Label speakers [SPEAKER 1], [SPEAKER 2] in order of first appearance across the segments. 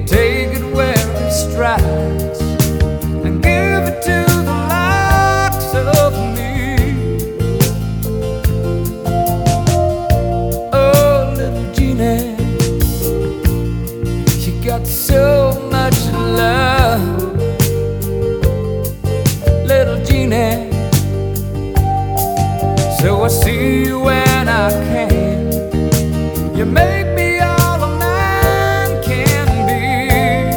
[SPEAKER 1] take it where it strikes and give it to the likes of me. Oh, little Jeannie, you got so much love. Little Jeannie, so I see you when I can. You make me all a man can be,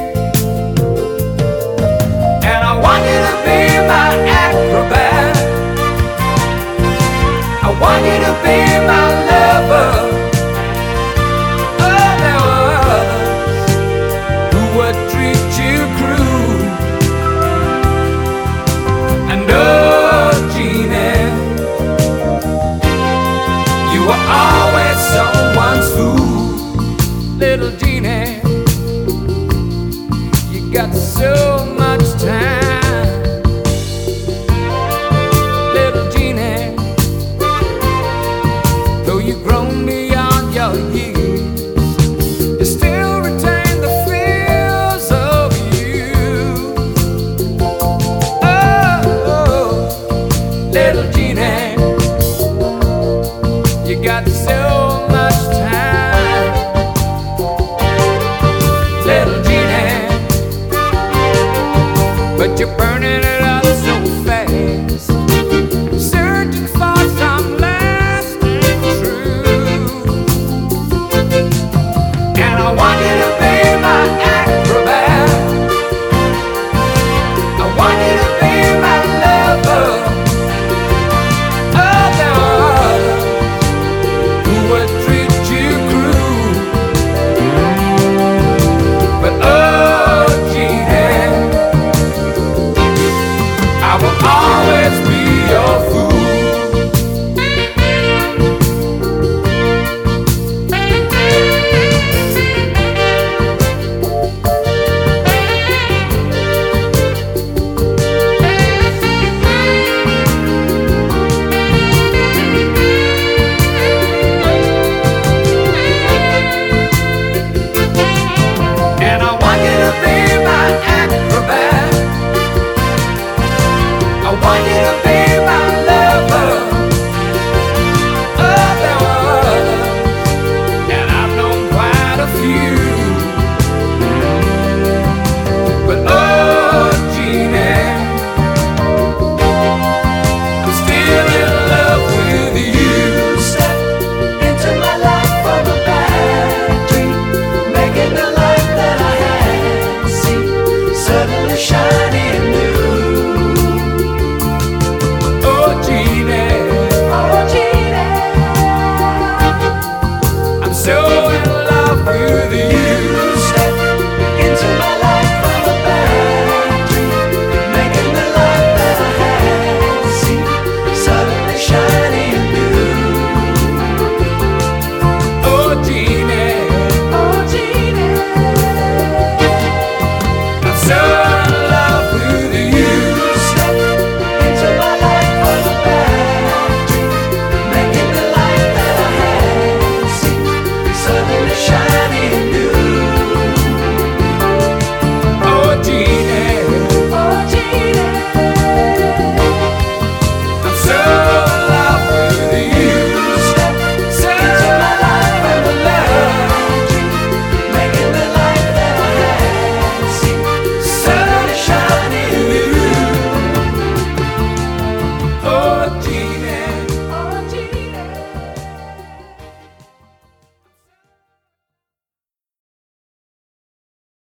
[SPEAKER 1] and I want you to be my acrobat. I want you to be my lover. Oh, there were others who would treat you cruel, and oh, Jeannie, you were always someone's fool. Little Jeannie, you got so